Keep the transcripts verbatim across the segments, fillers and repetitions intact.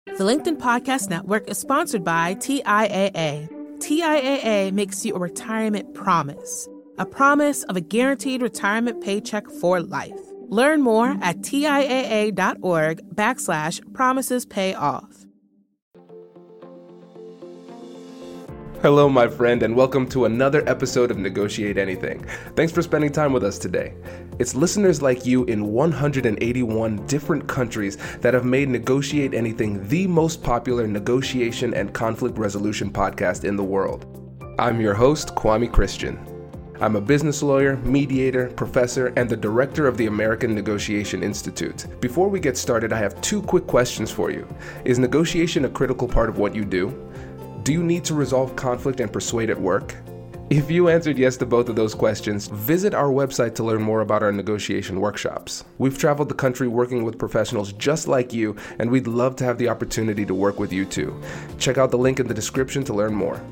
The LinkedIn Podcast Network is sponsored by T I A A. T I A A makes you a retirement promise, a promise of a guaranteed retirement paycheck for life. Learn more at TIAA.org backslash promises pay off. Hello, my friend, and welcome to another episode of Negotiate Anything. Thanks for spending time with us today. It's listeners like you in one hundred eighty-one different countries that have made Negotiate Anything the most popular negotiation and conflict resolution podcast in the world. I'm your host, Kwame Christian. I'm a business lawyer, mediator, professor, and the director of the American Negotiation Institute. Before we get started, I have two quick questions for you. Is negotiation a critical part of what you do? Do you need to resolve conflict and persuade at work? If you answered yes to both of those questions, visit our website to learn more about our negotiation workshops. We've traveled the country working with professionals just like you, and we'd love to have the opportunity to work with you too. Check out the link in the description to learn more.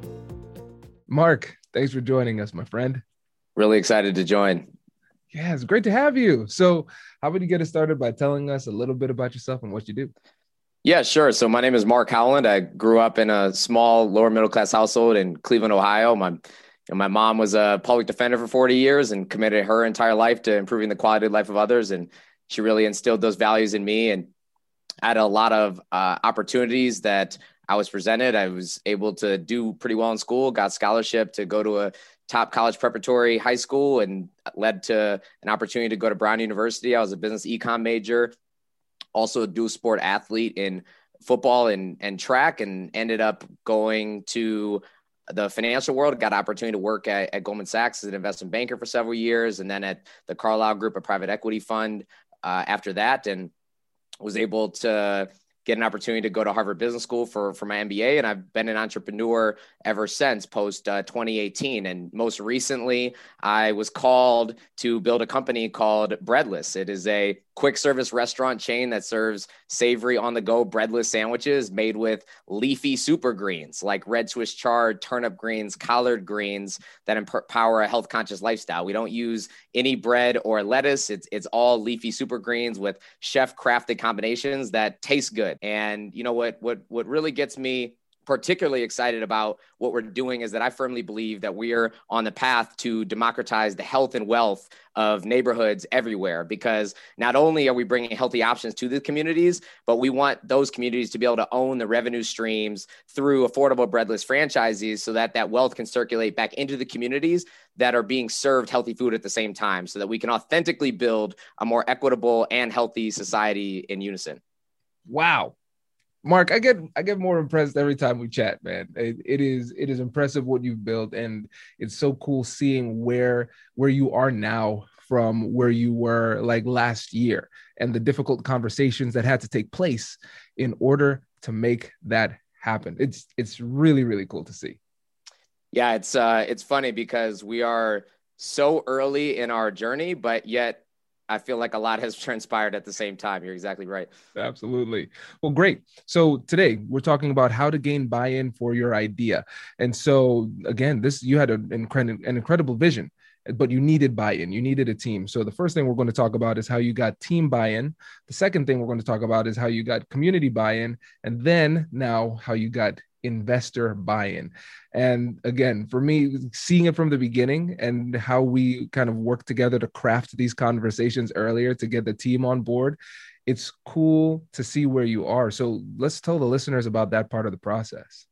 Mark, thanks for joining us, my friend. Really excited to join. Yeah, it's great to have you. So how about you get us started by telling us a little bit about yourself and what you do? Yeah, sure. So my name is Mark Howland. I grew up in a small lower middle class household in Cleveland, Ohio. My, you know, my mom was a public defender for forty years and committed her entire life to improving the quality of life of others. And she really instilled those values in me. And I had a lot of uh, opportunities that I was presented. I was able to do pretty well in school, got scholarship to go to a top college preparatory high school, and led to an opportunity to go to Brown University. I was a business econ major. Also a dual sport athlete in football and, and track, and ended up going to the financial world. Got an opportunity to work at, at Goldman Sachs as an investment banker for several years, and then at the Carlyle Group, a private equity fund uh, after that, and was able to get an opportunity to go to Harvard Business School for, for my M B A. And I've been an entrepreneur ever since post uh, twenty eighteen. And most recently, I was called to build a company called Breadless. It is a quick service restaurant chain that serves savory on the go breadless sandwiches made with leafy super greens like red Swiss chard, turnip greens, collard greens that empower a health conscious lifestyle. We don't use any bread or lettuce. It's, it's all leafy super greens with chef crafted combinations that taste good. And you know what, what, what really gets me particularly excited about what we're doing is that I firmly believe that we are on the path to democratize the health and wealth of neighborhoods everywhere, because not only are we bringing healthy options to the communities, but we want those communities to be able to own the revenue streams through affordable breadless franchises so that that wealth can circulate back into the communities that are being served healthy food at the same time, so that we can authentically build a more equitable and healthy society in unison. Wow. Mark, I get I get more impressed every time we chat, man. It, it is it is impressive what you've built, and it's so cool seeing where where you are now from where you were like last year, and the difficult conversations that had to take place in order to make that happen. It's it's really really cool to see. Yeah, it's uh, it's funny because we are so early in our journey, but yet I feel like a lot has transpired at the same time. You're exactly right. Absolutely. Well, great. So today we're talking about how to gain buy-in for your idea. And so again, this, you had an, incredible, an incredible vision, but you needed buy-in, you needed a team. So the first thing we're going to talk about is how you got team buy-in. The second thing we're going to talk about is how you got community buy-in. And then now how you got investor buy-in. And again, for me, seeing it from the beginning and how we kind of work together to craft these conversations earlier to get the team on board, it's cool to see where you are. So let's tell the listeners about that part of the process.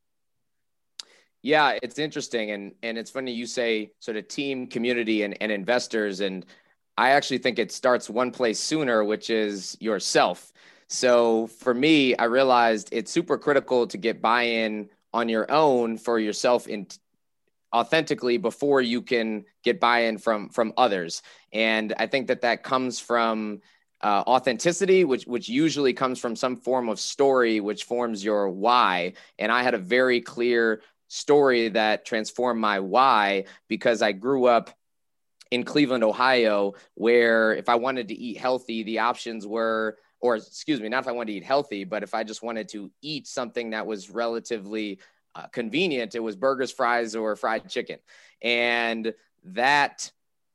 Yeah, it's interesting. And, and it's funny you say sort of team, community, and, and investors. And I actually think it starts one place sooner, which is yourself. So for me, I realized it's super critical to get buy-in on your own for yourself in authentically before you can get buy-in from, from others. And I think that that comes from uh, authenticity, which, which usually comes from some form of story, which forms your why. And I had a very clear story that transformed my why, because I grew up in Cleveland, Ohio, where if I wanted to eat healthy, the options were, or excuse me, not if I wanted to eat healthy, but if I just wanted to eat something that was relatively uh, convenient, it was burgers, fries, or fried chicken. And that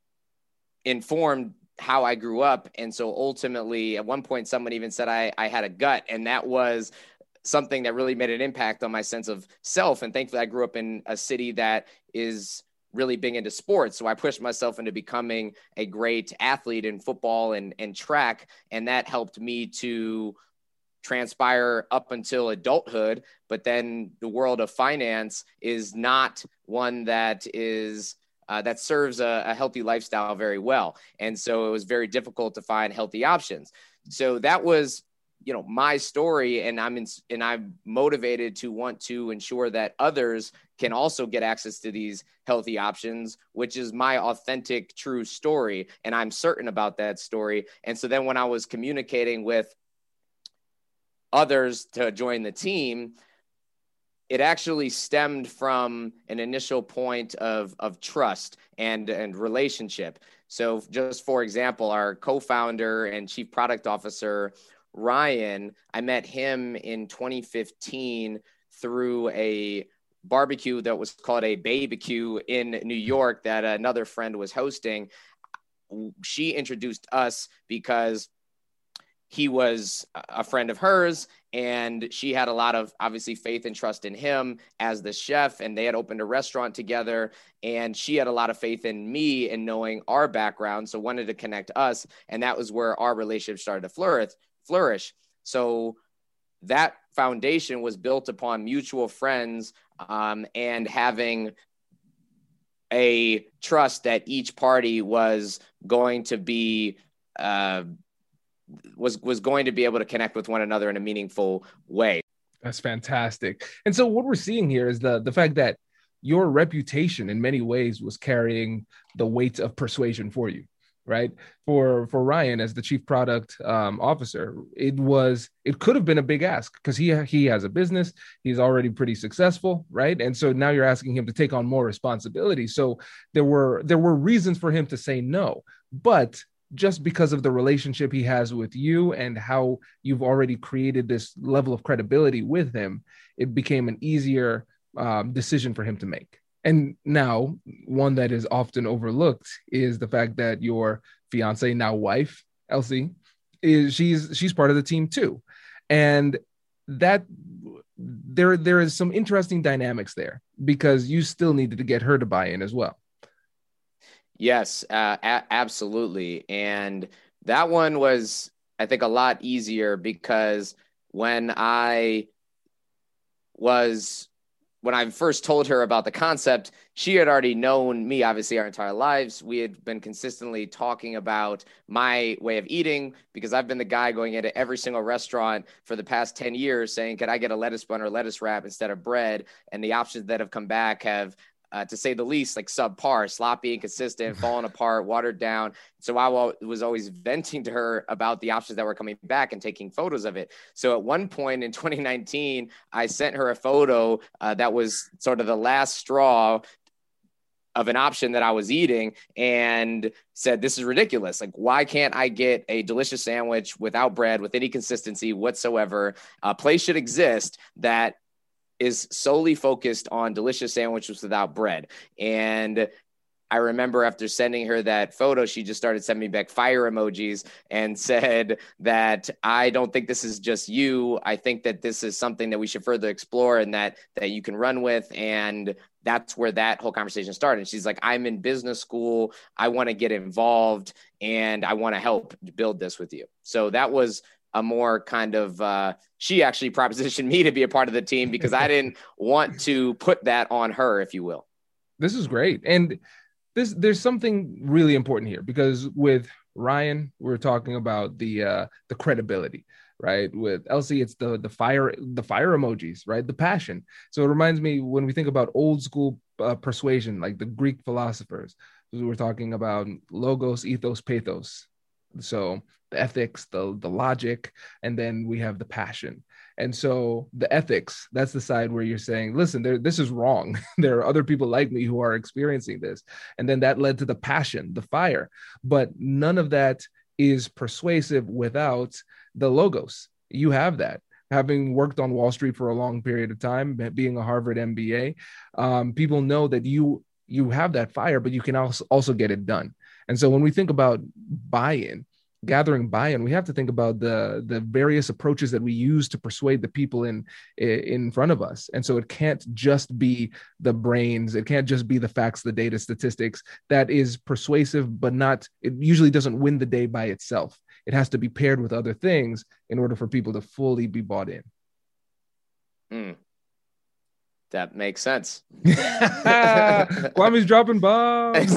informed how I grew up. And so ultimately, at one point, someone even said I, I had a gut, and that was something that really made an impact on my sense of self. And thankfully I grew up in a city that is really big into sports. So I pushed myself into becoming a great athlete in football and, and track. And that helped me to transpire up until adulthood. But then the world of finance is not one that is uh, that serves a, a healthy lifestyle very well. And so it was very difficult to find healthy options. So that was, you know, my story. And I'm in, and I'm motivated to want to ensure that others can also get access to these healthy options, which is my authentic, true story. And I'm certain about that story. And so then when I was communicating with others to join the team, it actually stemmed from an initial point of, of trust and, and relationship. So just for example, our co-founder and chief product officer, Ryan, I met him in twenty fifteen through a barbecue that was called a Babycue in New York that another friend was hosting. She introduced us because he was a friend of hers, and she had a lot of obviously faith and trust in him as the chef, and they had opened a restaurant together, and she had a lot of faith in me and knowing our background, so wanted to connect us, and that was where our relationship started to flourish. flourish. So that foundation was built upon mutual friends um, and having a trust that each party was going to be uh, was was going to be able to connect with one another in a meaningful way. That's fantastic. And so what we're seeing here is the the fact that your reputation in many ways was carrying the weight of persuasion for you, right? For for Ryan as the chief product um, officer, it was it could have been a big ask because he he has a business, he's already pretty successful, right? And so now you're asking him to take on more responsibility. So there were there were reasons for him to say no, but just because of the relationship he has with you and how you've already created this level of credibility with him, it became an easier um, decision for him to make. And now one that is often overlooked is the fact that your fiance, now wife, Elsie, is she's she's part of the team too. And that there there is some interesting dynamics there because you still needed to get her to buy in as well. Yes, uh, a- absolutely. And that one was, I think, a lot easier because when I was, when I first told her about the concept, she had already known me, obviously, our entire lives. We had been consistently talking about my way of eating because I've been the guy going into every single restaurant for the past ten years saying, can I get a lettuce bun or lettuce wrap instead of bread? And the options that have come back have Uh, to say the least, like subpar, sloppy, inconsistent, falling apart, watered down. So I was always venting to her about the options that were coming back and taking photos of it. So at one point in twenty nineteen, I sent her a photo uh, that was sort of the last straw of an option that I was eating and said, this is ridiculous. Like, why can't I get a delicious sandwich without bread, with any consistency whatsoever? A place should exist that is solely focused on delicious sandwiches without bread. And I remember after sending her that photo, she just started sending me back fire emojis and said that I don't think this is just you. I think that this is something that we should further explore and that that you can run with. And that's where that whole conversation started. She's like, I'm in business school. I want to get involved and I want to help build this with you. So that was a more kind of, uh, she actually propositioned me to be a part of the team because I didn't want to put that on her, if you will. This is great. And this, there's something really important here because with Ryan, we're talking about the, uh, the credibility, right? With Elsie, it's the, the fire, the fire emojis, right? The passion. So it reminds me when we think about old school uh, persuasion, like the Greek philosophers, we're talking about logos, ethos, pathos. So the ethics, the, the logic, and then we have the passion. And so the ethics, that's the side where you're saying, listen, there, this is wrong. There are other people like me who are experiencing this. And then that led to the passion, the fire. But none of that is persuasive without the logos. You have that. Having worked on Wall Street for a long period of time, being a Harvard M B A, um, people know that you you have that fire, but you can also, also get it done. And so when we think about buy-in, gathering buy-in, we have to think about the the various approaches that we use to persuade the people in in front of us. And so it can't just be the brains, it can't just be the facts, the data, statistics that is persuasive, but not, it usually doesn't win the day by itself. It has to be paired with other things in order for people to fully be bought in. Mm. That makes sense. Kwame's dropping bombs.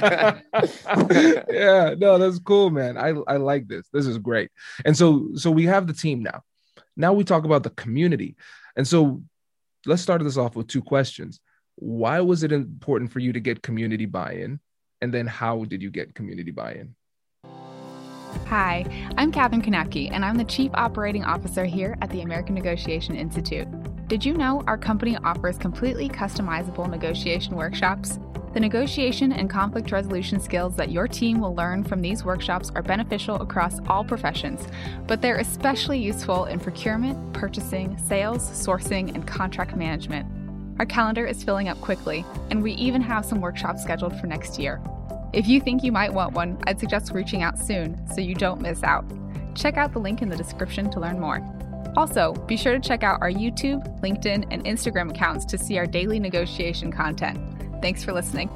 Yeah, no, that's cool, man. I, I like this. This is great. And so, so we have the team now. Now we talk about the community. And so let's start this off with two questions. Why was it important for you to get community buy-in? And then how did you get community buy-in? Hi, I'm Catherine Kanapke, and I'm the Chief Operating Officer here at the American Negotiation Institute. Did you know our company offers completely customizable negotiation workshops? The negotiation and conflict resolution skills that your team will learn from these workshops are beneficial across all professions, but they're especially useful in procurement, purchasing, sales, sourcing, and contract management. Our calendar is filling up quickly, and we even have some workshops scheduled for next year. If you think you might want one, I'd suggest reaching out soon so you don't miss out. Check out the link in the description to learn more. Also, be sure to check out our YouTube, LinkedIn, and Instagram accounts to see our daily negotiation content. Thanks for listening.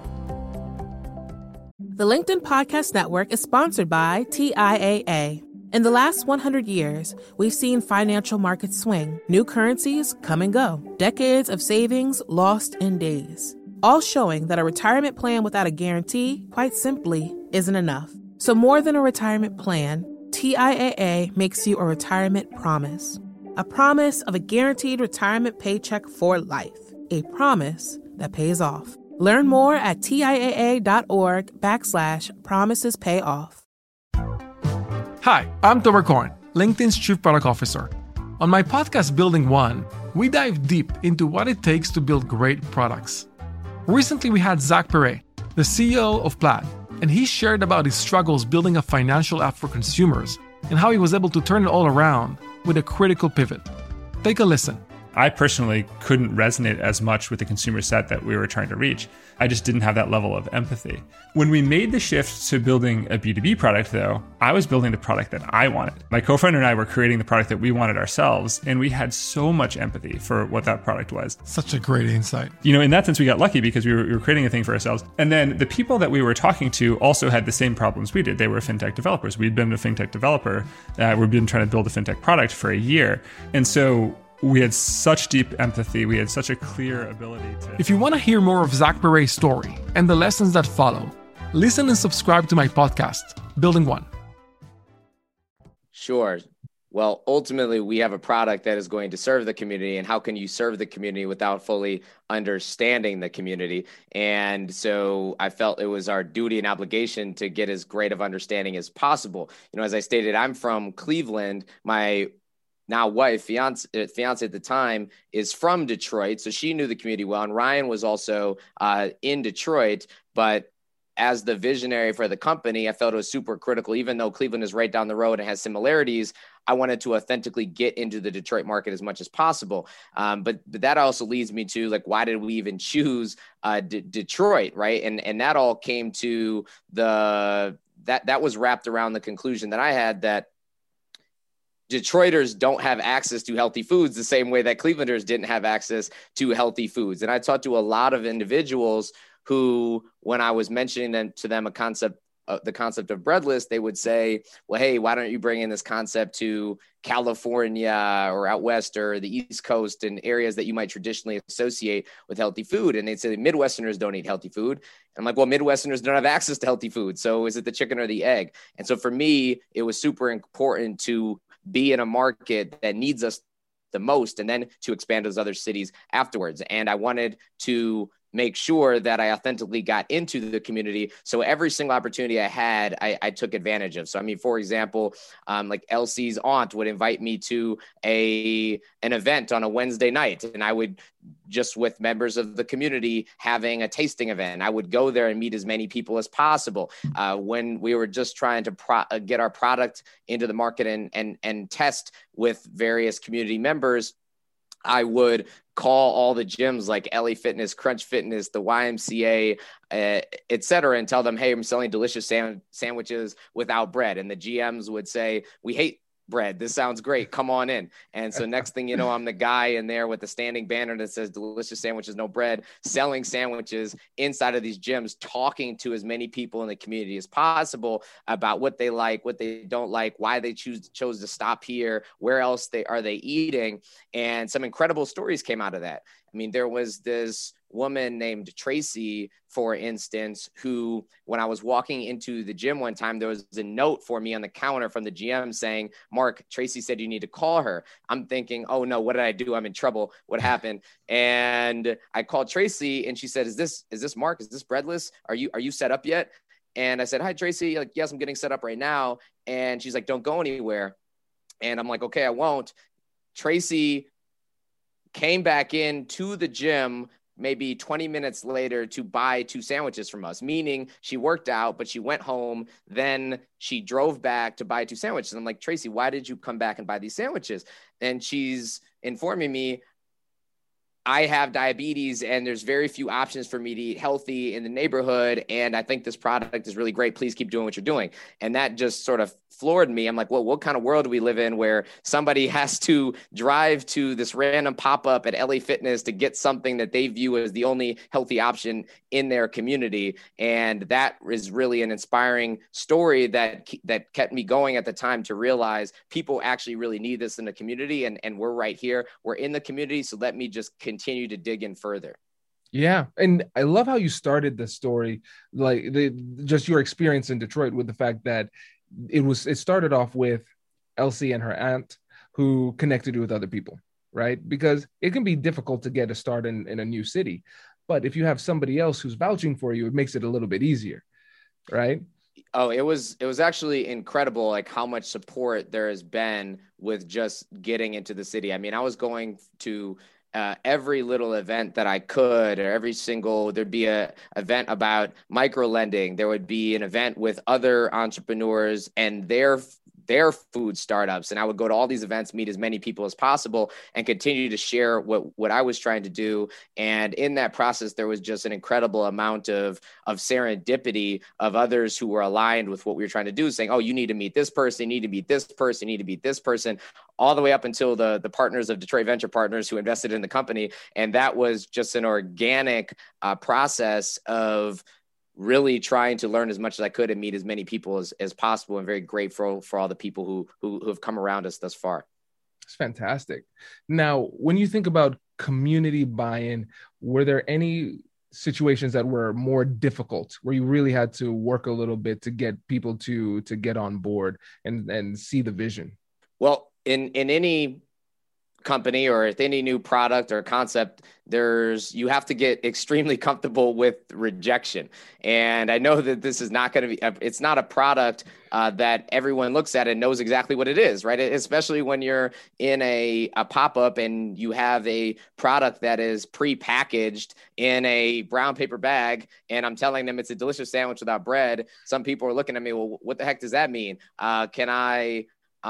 The LinkedIn Podcast Network is sponsored by T I A A. In the last one hundred years, we've seen financial markets swing, new currencies come and go, decades of savings lost in days, all showing that a retirement plan without a guarantee, quite simply, isn't enough. So more than a retirement plan, T I A A makes you a retirement promise. A promise of a guaranteed retirement paycheck for life. A promise that pays off. Learn more at TIAA.org backslash promises pay off. Hi, I'm Tomer Cohen, LinkedIn's Chief Product Officer. On my podcast, Building One, we dive deep into what it takes to build great products. Recently, we had Zach Perret, the C E O of Plaid, and he shared about his struggles building a financial app for consumers and how he was able to turn it all around with a critical pivot. Take a listen. I personally couldn't resonate as much with the consumer set that we were trying to reach. I just didn't have that level of empathy. When we made the shift to building a B two B product, though, I was building the product that I wanted. My co-founder and I were creating the product that we wanted ourselves, and we had so much empathy for what that product was. Such a great insight. You know, in that sense, we got lucky because we were, we were creating a thing for ourselves. And then the people that we were talking to also had the same problems we did. They were fintech developers. We'd been a fintech developer. Uh, we'd been trying to build a fintech product for a year. And so we had such deep empathy. We had such a clear ability to... If you want to hear more of Zach Perret's story and the lessons that follow, listen and subscribe to my podcast, Building One. Sure. Well, ultimately, we have a product that is going to serve the community. And how can you serve the community without fully understanding the community? And so I felt it was our duty and obligation to get as great of understanding as possible. You know, as I stated, I'm from Cleveland. My now wife, fiance, fiance at the time, is from Detroit. So she knew the community well. And Ryan was also uh, in Detroit. But as the visionary for the company, I felt it was super critical. Even though Cleveland is right down the road and has similarities, I wanted to authentically get into the Detroit market as much as possible. Um, but, but that also leads me to, like, why did we even choose uh, D- Detroit, right? And and that all came to the, that that was wrapped around the conclusion that I had that Detroiters don't have access to healthy foods the same way that Clevelanders didn't have access to healthy foods. And I talked to a lot of individuals who, when I was mentioning them to them a concept, uh, the concept of breadless, they would say, well, hey, why don't you bring in this concept to California or out West or the East Coast and areas that you might traditionally associate with healthy food? And they'd say Midwesterners don't eat healthy food. And I'm like, well, Midwesterners don't have access to healthy food. So is it the chicken or the egg? And so for me, it was super important to be in a market that needs us the most, and then to expand to those other cities afterwards. And I wanted to make sure that I authentically got into the community. So every single opportunity I had, I, I took advantage of. So, I mean, for example, um, like Elsie's aunt would invite me to a, an event on a Wednesday night, and I would just with members of the community having a tasting event. I would go there and meet as many people as possible. Uh, when we were just trying to pro- get our product into the market and, and, and test with various community members, I would call all the gyms like L A Fitness, Crunch Fitness, the Y M C A, uh, et cetera, and tell them, hey, I'm selling delicious sam- sandwiches without bread. And the G Ms would say, we hate bread. This sounds great. Come on in. And so next thing you know, I'm the guy in there with the standing banner that says delicious sandwiches, no bread, selling sandwiches inside of these gyms, talking to as many people in the community as possible about what they like, what they don't like, why they choose chose to stop here, where else they are they eating. And some incredible stories came out of that. I mean, there was this woman named Tracy, for instance, who, when I was walking into the gym one time, there was a note for me on the counter from the G M saying, Mark, Tracy said you need to call her. I'm thinking, oh no, what did I do? I'm in trouble. What happened? And I called Tracy and she said, is this, is this Mark? Is this Breadless? Are you, are you set up yet? And I said, hi, Tracy. Like, yes, I'm getting set up right now. And she's like, don't go anywhere. And I'm like, okay, I won't. Tracy came back in to the gym maybe twenty minutes later to buy two sandwiches from us, meaning she worked out, but she went home. Then she drove back to buy two sandwiches. I'm like, Tracy, why did you come back and buy these sandwiches? And she's informing me, I have diabetes and there's very few options for me to eat healthy in the neighborhood. And I think this product is really great. Please keep doing what you're doing. And that just sort of floored me. I'm like, well, what kind of world do we live in where somebody has to drive to this random pop-up at L A Fitness to get something that they view as the only healthy option in their community? And that is really an inspiring story that, that kept me going at the time to realize people actually really need this in the community. And, and we're right here. We're in the community. So let me just continue to dig in further. Yeah. And I love how you started the story, like the, just your experience in Detroit with the fact that it was, it started off with Elsie and her aunt who connected you with other people, right? Because it can be difficult to get a start in, in a new city, but if you have somebody else who's vouching for you, it makes it a little bit easier, right? Oh, it was, it was actually incredible, like how much support there has been with just getting into the city. I mean, I was going to Uh, every little event that I could, or every single, there'd be a event about micro lending. There would be an event with other entrepreneurs and their their food startups. And I would go to all these events, meet as many people as possible, and continue to share what, what I was trying to do. And in that process, there was just an incredible amount of, of serendipity of others who were aligned with what we were trying to do, saying, oh, you need to meet this person, you need to meet this person, you need to meet this person, all the way up until the, the partners of Detroit Venture Partners who invested in the company. And that was just an organic uh, process of really trying to learn as much as I could and meet as many people as, as possible. And very grateful for all the people who, who, who have come around us thus far. It's fantastic. Now, when you think about community buy-in, were there any situations that were more difficult where you really had to work a little bit to get people to, to get on board and, and see the vision? Well, in, in any company or with any new product or concept, there's, you have to get extremely comfortable with rejection. And I know that this is not going to be, it's not a product uh, that everyone looks at and knows exactly what it is, right? Especially when you're in a, a pop-up and you have a product that is pre-packaged in a brown paper bag. And I'm telling them it's a delicious sandwich without bread. Some people are looking at me, well, what the heck does that mean? Uh, can I,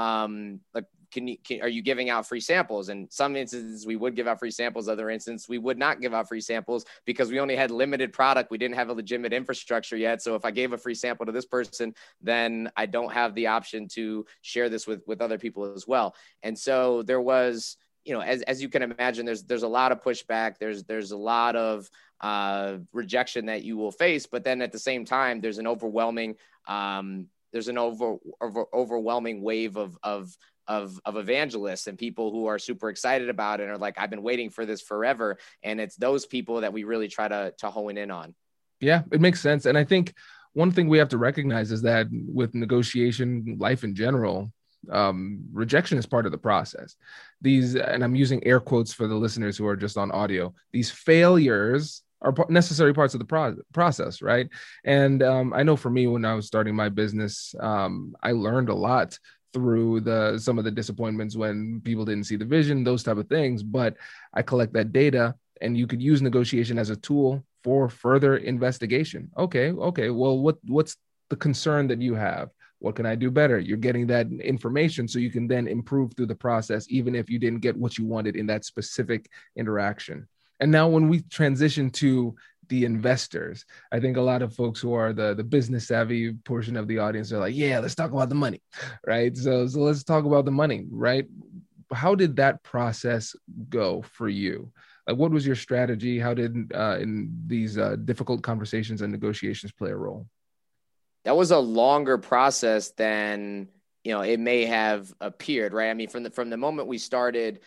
um, like, Can you, can, are you giving out free samples? And some instances we would give out free samples. Other instances we would not give out free samples because we only had limited product. We didn't have a legitimate infrastructure yet. So if I gave a free sample to this person, then I don't have the option to share this with, with other people as well. And so there was, you know, as, as you can imagine, there's, there's a lot of pushback. There's, there's a lot of uh, rejection that you will face, but then at the same time, there's an overwhelming, um, there's an over, over overwhelming wave of, of, Of, of evangelists and people who are super excited about it and are like, I've been waiting for this forever. And it's those people that we really try to, to hone in on. Yeah, it makes sense. And I think one thing we have to recognize is that with negotiation, life in general, um, rejection is part of the process. These, and I'm using air quotes for the listeners who are just on audio, these failures are necessary parts of the pro- process, right? And um, I know for me, when I was starting my business, um, I learned a lot through the some of the disappointments when people didn't see the vision, those type of things. But I collect that data, and you could use negotiation as a tool for further investigation. Okay, okay. Well, what what's the concern that you have? What can I do better? You're getting that information so you can then improve through the process, even if you didn't get what you wanted in that specific interaction. And now when we transition to the investors, I think a lot of folks who are the, the business savvy portion of the audience are like, yeah, let's talk about the money, right? So, so let's talk about the money, right? How did that process go for you? Like, what was your strategy? How did uh, in these uh, difficult conversations and negotiations play a role? That was a longer process than, you know, it may have appeared, right? I mean, from the, from the moment we started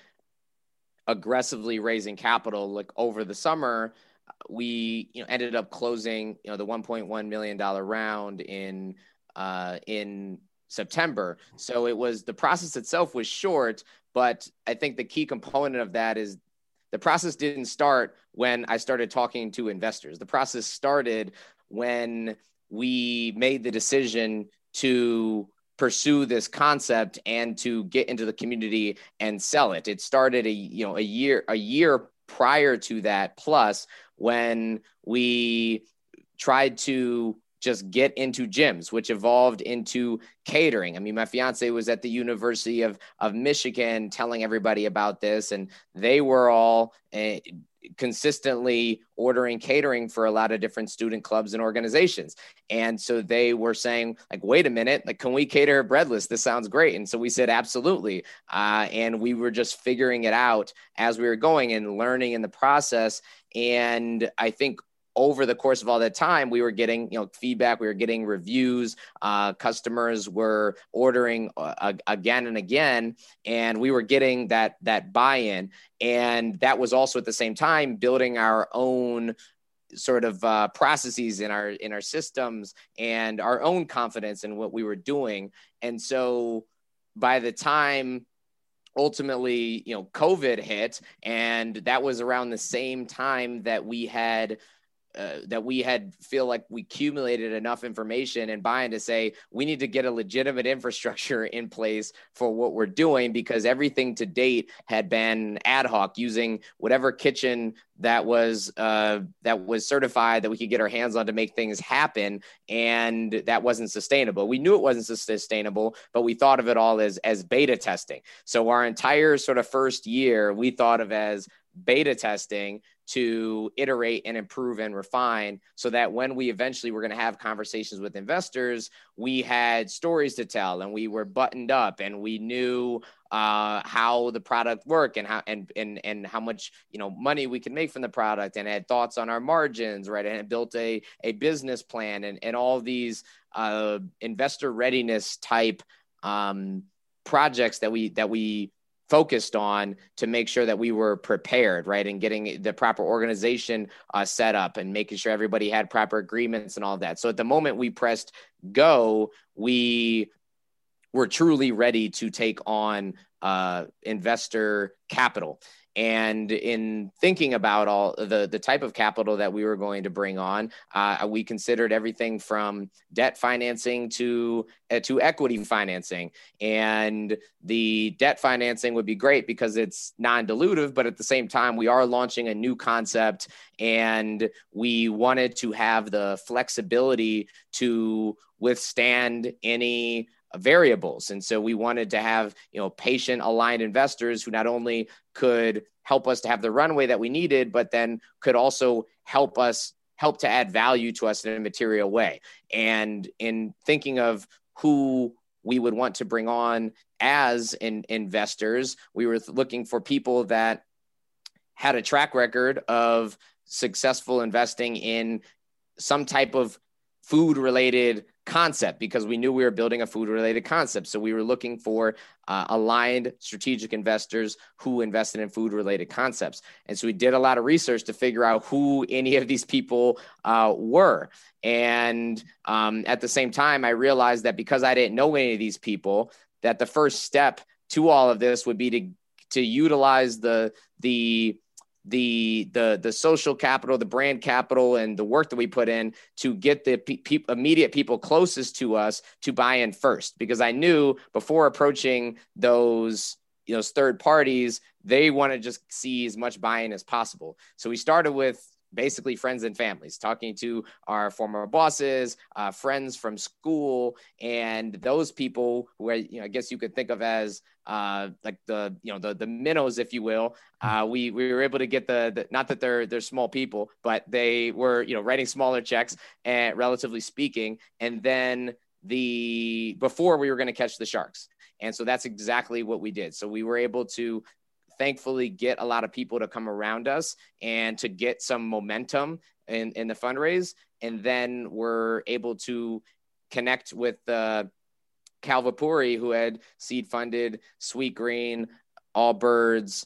aggressively raising capital, like over the summer, we, you know, ended up closing, you know, the one point one million dollars round in, uh, in September. So it was, the process itself was short, but I think the key component of that is the process didn't start when I started talking to investors. The process started when we made the decision to pursue this concept and to get into the community and sell it. It started a, you know, a year, a year prior to that, plus when we tried to just get into gyms, which evolved into catering. I mean, my fiance was at the University of, of Michigan telling everybody about this, and they were all uh, consistently ordering catering for a lot of different student clubs and organizations. And so they were saying, like, wait a minute, like, can we cater breadless? This sounds great. And so we said, absolutely. Uh, and we were just figuring it out as we were going and learning in the process. And I think over the course of all that time, we were getting, you know, feedback, we were getting reviews, uh, customers were ordering uh, again and again, and we were getting that, that buy-in. And that was also at the same time building our own sort of uh, processes in our, in our systems and our own confidence in what we were doing. And so by the time ultimately, you know, COVID hit, and that was around the same time that we had Uh, that we had feel like we accumulated enough information and buy-in to say, we need to get a legitimate infrastructure in place for what we're doing, because everything to date had been ad hoc, using whatever kitchen that was, uh, that was certified that we could get our hands on to make things happen. And that wasn't sustainable. We knew it wasn't sustainable, but we thought of it all as, as beta testing. So our entire sort of first year, we thought of as beta testing to iterate and improve and refine, so that when we eventually were going to have conversations with investors, we had stories to tell and we were buttoned up and we knew uh, how the product worked and how, and, and, and how much, you know, money we could make from the product, and had thoughts on our margins, right? And had built a, a business plan and, and all these uh, investor readiness type um, projects that we, that we, focused on to make sure that we were prepared, right? And getting the proper organization uh, set up and making sure everybody had proper agreements and all that. So at the moment we pressed go, we were truly ready to take on uh, investor capital. And in thinking about all the, the type of capital that we were going to bring on, uh, we considered everything from debt financing to, uh, to equity financing. And the debt financing would be great because it's non-dilutive, but at the same time, we are launching a new concept and we wanted to have the flexibility to withstand any variables. And so we wanted to have, you know, patient aligned investors who not only could help us to have the runway that we needed, but then could also help us help to add value to us in a material way. And in thinking of who we would want to bring on as in investors, we were looking for people that had a track record of successful investing in some type of food related concept, because we knew we were building a food related concept. So we were looking for uh, aligned strategic investors who invested in food related concepts. And so we did a lot of research to figure out who any of these people uh, were. And um, at the same time, I realized that because I didn't know any of these people, that the first step to all of this would be to, to utilize the, the, the, the, the social capital, the brand capital, and the work that we put in to get the pe- pe- immediate people closest to us to buy in first. Because I knew before approaching those, you know, third parties, they want to just see as much buy-in as possible. So we started with basically friends and families, talking to our former bosses, uh, friends from school, and those people who are, you know, I guess you could think of as uh, like the, you know, the, the minnows, if you will. Uh, we, we were able to get the, the, not that they're, they're small people, but they were, you know, writing smaller checks and relatively speaking. And then the, before we were going to catch the sharks. And so that's exactly what we did. So we were able to thankfully get a lot of people to come around us and to get some momentum in, in the fundraise. And then we're able to connect with uh, Cal Vapuri, who had seed funded Sweetgreen, Allbirds,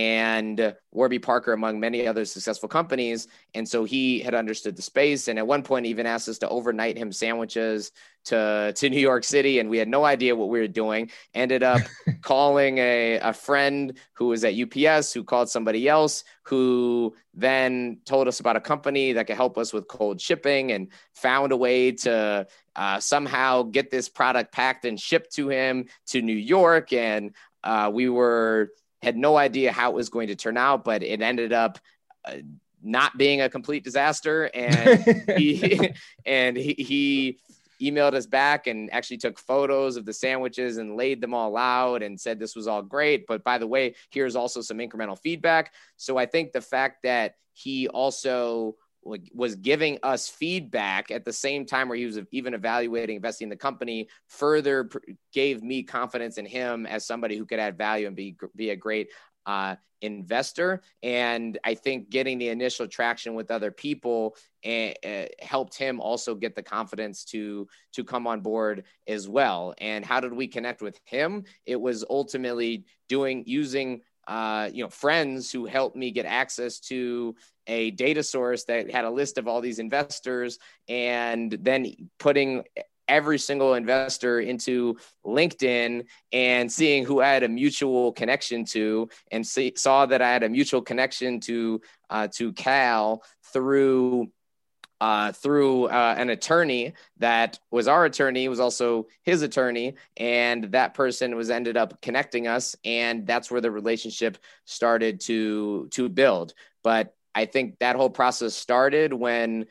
and Warby Parker, among many other successful companies. And so he had understood the space. And at one point even asked us to overnight him sandwiches to, to New York City. And we had no idea what we were doing. Ended up calling a, a friend who was at U P S, who called somebody else, who then told us about a company that could help us with cold shipping, and found a way to uh, somehow get this product packed and shipped to him to New York. And uh, we were, had no idea how it was going to turn out, but it ended up uh, not being a complete disaster. And he, and he, he emailed us back and actually took photos of the sandwiches and laid them all out and said this was all great. But by the way, here's also some incremental feedback. So I think the fact that he also was giving us feedback at the same time where he was even evaluating investing in the company further gave me confidence in him as somebody who could add value and be, be a great uh, investor. And I think getting the initial traction with other people uh, uh, helped him also get the confidence to, to come on board as well. And how did we connect with him? It was ultimately doing, using Uh, you know, friends who helped me get access to a data source that had a list of all these investors, and then putting every single investor into LinkedIn and seeing who I had a mutual connection to, and see, saw that I had a mutual connection to, uh, to Cal through Uh, through uh, an attorney that was our attorney, was also his attorney. And that person was ended up connecting us. And that's where the relationship started to, to build. But I think that whole process started when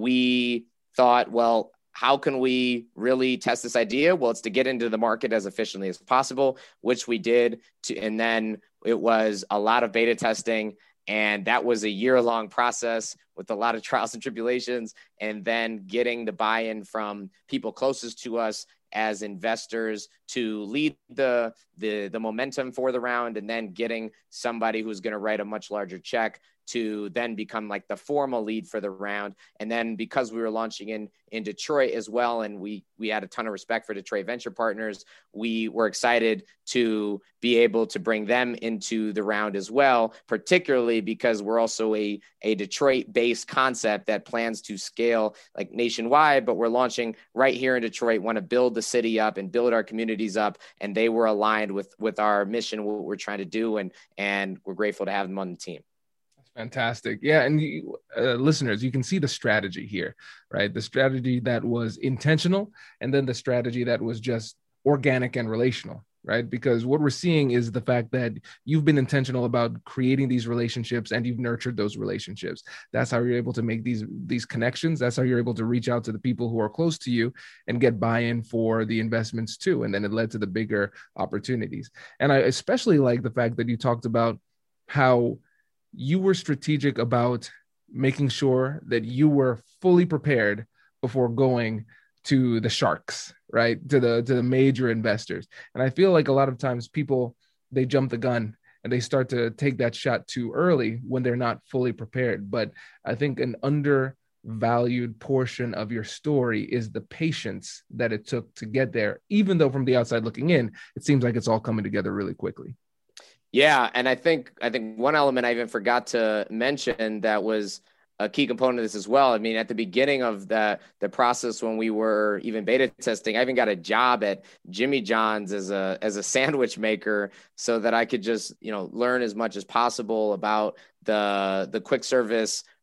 we thought, well, how can we really test this idea? Well, it's to get into the market as efficiently as possible, which we did. To, and then it was a lot of beta testing. And that was a year-long process with a lot of trials and tribulations, and then getting the buy-in from people closest to us as investors to lead the, the, the momentum for the round, and then getting somebody who's going to write a much larger check to then become like the formal lead for the round. And then because we were launching in, in Detroit as well, and we, we had a ton of respect for Detroit Venture Partners, we were excited to be able to bring them into the round as well, particularly because we're also a, a Detroit-based concept that plans to scale like nationwide, but we're launching right here in Detroit, want to build the city up and build our communities up. And they were aligned with, with our mission, what we're trying to do. And, and we're grateful to have them on the team. Fantastic. Yeah. And you, uh, listeners, you can see the strategy here, right? The strategy that was intentional, and then the strategy that was just organic and relational, right? Because what we're seeing is the fact that you've been intentional about creating these relationships, and you've nurtured those relationships. That's how you're able to make these, these connections. That's how you're able to reach out to the people who are close to you and get buy-in for the investments too. And then it led to the bigger opportunities. And I especially like the fact that you talked about how you were strategic about making sure that you were fully prepared before going to the sharks, right? To the, to the major investors. And I feel like a lot of times people, they jump the gun and they start to take that shot too early when they're not fully prepared. But I think an undervalued portion of your story is the patience that it took to get there, even though from the outside looking in, it seems like it's all coming together really quickly. Yeah. And I think, I think one element I even forgot to mention that was a key component of this as well. I mean, at the beginning of the, the process, when we were even beta testing, I even got a job at Jimmy John's as a, as a sandwich maker, so that I could just, you know, learn as much as possible about the, the quick service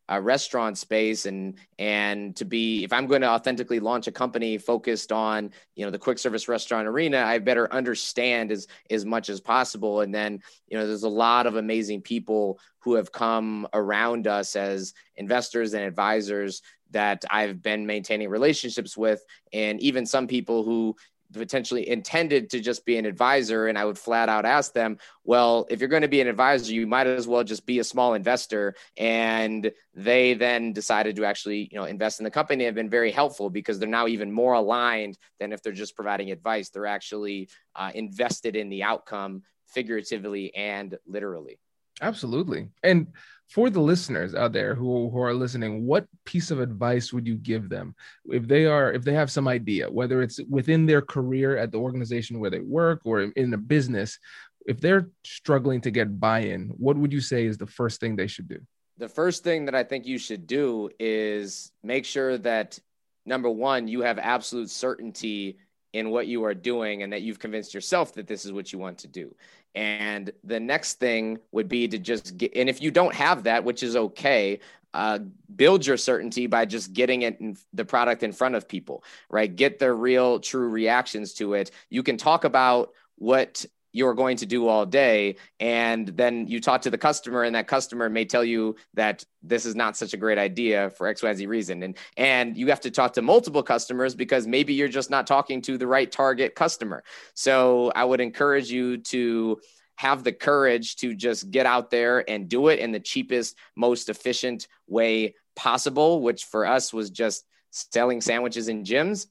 uh, restaurant space, and and to be, if I'm going to authentically launch a company focused on, you know, the quick service restaurant arena, I better understand as as much as possible. And then, you know, there's a lot of amazing people who have come around us as investors and advisors that I've been maintaining relationships with, and even some people who potentially intended to just be an advisor. And I would flat out ask them, well, if you're going to be an advisor, you might as well just be a small investor. And they then decided to actually, you know, invest in the company, and have been very helpful because they're now even more aligned than if they're just providing advice. They're actually uh, invested in the outcome, figuratively and literally. Absolutely. And for the listeners out there who, who are listening, what piece of advice would you give them if they are, if they have some idea, whether it's within their career at the organization where they work or in a business, if they're struggling to get buy-in, what would you say is the first thing they should do? The first thing that I think you should do is make sure that, number one, you have absolute certainty in what you are doing and that you've convinced yourself that this is what you want to do. And the next thing would be to just get, and if you don't have that, which is okay, uh, build your certainty by just getting it in the product in front of people, right? Get the real, true reactions to it. You can talk about what you're going to do all day, and then you talk to the customer, and that customer may tell you that this is not such a great idea for X Y Z reason. And, and you have to talk to multiple customers because maybe you're just not talking to the right target customer. So I would encourage you to have the courage to just get out there and do it in the cheapest, most efficient way possible, which for us was just selling sandwiches in gyms.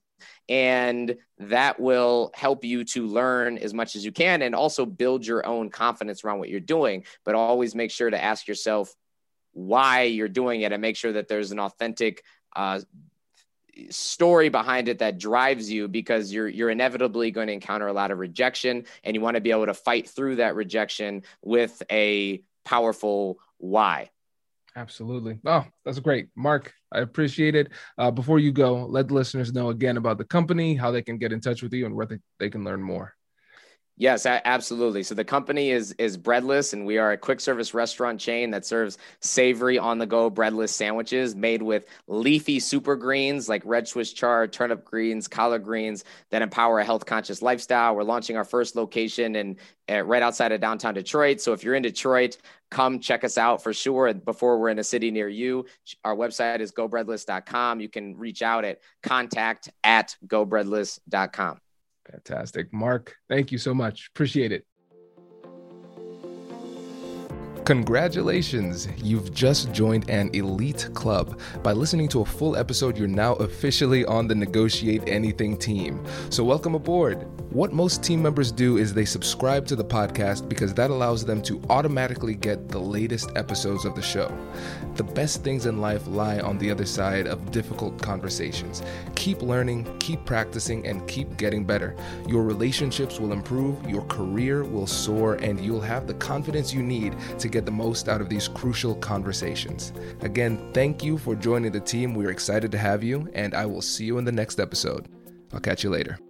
And that will help you to learn as much as you can and also build your own confidence around what you're doing. But always make sure to ask yourself why you're doing it and make sure that there's an authentic uh, story behind it that drives you, because you're you're inevitably going to encounter a lot of rejection, and you want to be able to fight through that rejection with a powerful why. Absolutely. Oh, that's great. Mark, I appreciate it. Uh, before you go, let the listeners know again about the company, how they can get in touch with you, and where they, they can learn more. Yes, absolutely. So the company is is Breadless, and we are a quick service restaurant chain that serves savory on-the-go breadless sandwiches made with leafy super greens like red Swiss chard, turnip greens, collard greens that empower a health-conscious lifestyle. We're launching our first location in uh, right outside of downtown Detroit. So if you're in Detroit, come check us out for sure before we're in a city near you. Our website is go breadless dot com. You can reach out at contact at go breadless dot com. Fantastic. Mark, thank you so much. Appreciate it. Congratulations, you've just joined an elite club. By listening to a full episode, you're now officially on the Negotiate Anything team. So welcome aboard. What most team members do is they subscribe to the podcast because that allows them to automatically get the latest episodes of the show. The best things in life lie on the other side of difficult conversations. Keep learning, keep practicing, and keep getting better. Your relationships will improve, your career will soar, and you'll have the confidence you need to get the most out of these crucial conversations. Again, thank you for joining the team. We're excited to have you, and I will see you in the next episode. I'll catch you later.